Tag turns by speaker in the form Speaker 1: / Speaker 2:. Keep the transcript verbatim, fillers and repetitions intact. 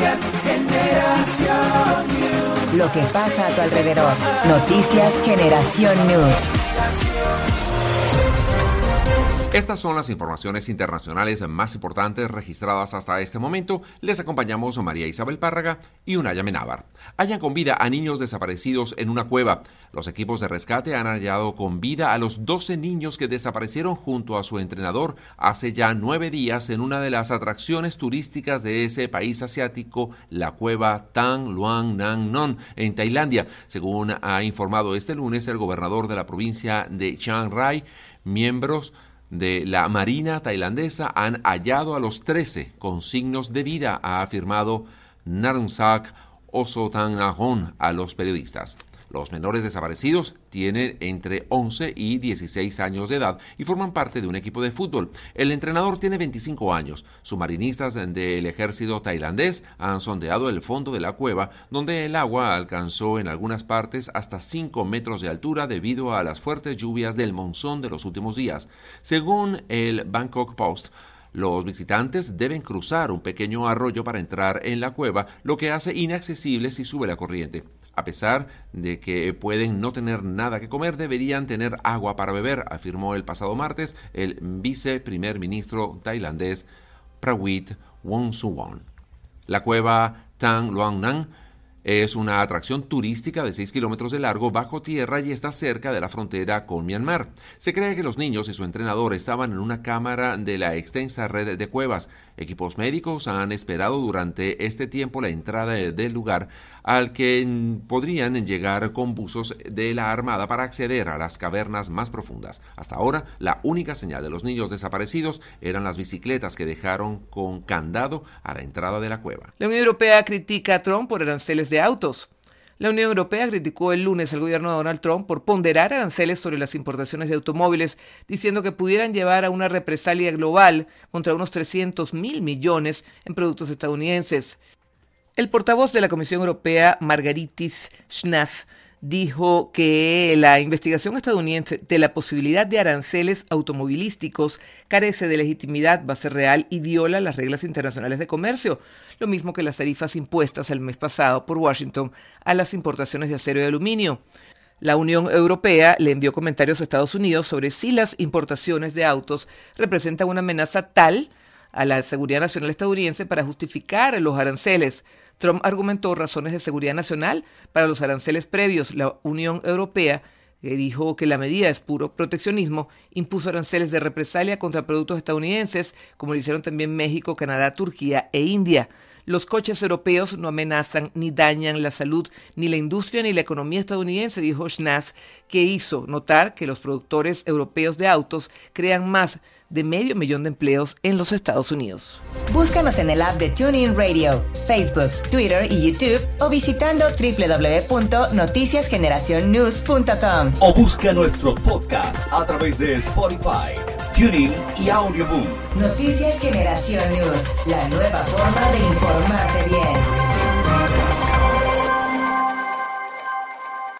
Speaker 1: Noticias Generación News.
Speaker 2: Lo que pasa a tu alrededor. Noticias Generación News.
Speaker 3: Estas son las informaciones internacionales más importantes registradas hasta este momento. Les acompañamos María Isabel Párraga y Unaya Menábar. Hallan con vida a niños desaparecidos en una cueva. Los equipos de rescate han hallado con vida a los doce niños que desaparecieron junto a su entrenador hace ya nueve días en una de las atracciones turísticas de ese país asiático, la cueva Tham Luang Nang Non, en Tailandia. Según ha informado este lunes el gobernador de la provincia de Chiang Rai, miembros de la Marina tailandesa han hallado a los trece con signos de vida, ha afirmado Narongsak Osotanagon a los periodistas. Los menores desaparecidos tienen entre once y dieciséis años de edad y forman parte de un equipo de fútbol. El entrenador tiene veinticinco años. Submarinistas del ejército tailandés han sondeado el fondo de la cueva, donde el agua alcanzó en algunas partes hasta cinco metros de altura debido a las fuertes lluvias del monzón de los últimos días. Según el Bangkok Post, los visitantes deben cruzar un pequeño arroyo para entrar en la cueva, lo que hace inaccesible si sube la corriente. A pesar de que pueden no tener nada que comer, deberían tener agua para beber, afirmó el pasado martes el viceprimer ministro tailandés Prawit Wongsuwon. La cueva Tham Luang Nang es una atracción turística de seis kilómetros de largo bajo tierra y está cerca de la frontera con Myanmar. Se cree que los niños y su entrenador estaban en una cámara de la extensa red de cuevas. Equipos médicos han esperado durante este tiempo la entrada del lugar al que podrían llegar con buzos de la Armada para acceder a las cavernas más profundas. Hasta ahora, la única señal de los niños desaparecidos eran las bicicletas que dejaron con candado a la entrada de la cueva.
Speaker 4: La Unión Europea critica a Trump por aranceles de autos. La Unión Europea criticó el lunes al gobierno de Donald Trump por ponderar aranceles sobre las importaciones de automóviles, diciendo que pudieran llevar a una represalia global contra unos trescientos mil millones en productos estadounidenses. El portavoz de la Comisión Europea, Margaritis Schnath, dijo que la investigación estadounidense de la posibilidad de aranceles automovilísticos carece de legitimidad, base real y viola las reglas internacionales de comercio, lo mismo que las tarifas impuestas el mes pasado por Washington a las importaciones de acero y aluminio. La Unión Europea le envió comentarios a Estados Unidos sobre si las importaciones de autos representan una amenaza tal a la seguridad nacional estadounidense para justificar los aranceles. Trump argumentó razones de seguridad nacional para los aranceles previos. La Unión Europea, que dijo que la medida es puro proteccionismo, impuso aranceles de represalia contra productos estadounidenses, como lo hicieron también México, Canadá, Turquía e India. Los coches europeos no amenazan ni dañan la salud, ni la industria ni la economía estadounidense, dijo Schnath, que hizo notar que los productores europeos de autos crean más de medio millón de empleos en los Estados Unidos.
Speaker 2: Búscanos en el app de TuneIn Radio, Facebook, Twitter y YouTube o visitando doble u doble u doble u punto noticias generación news punto com.
Speaker 5: O busca nuestros podcasts a través de Spotify, TuneIn y Audioboom.
Speaker 2: Noticias Generación News, la nueva forma de informarte bien.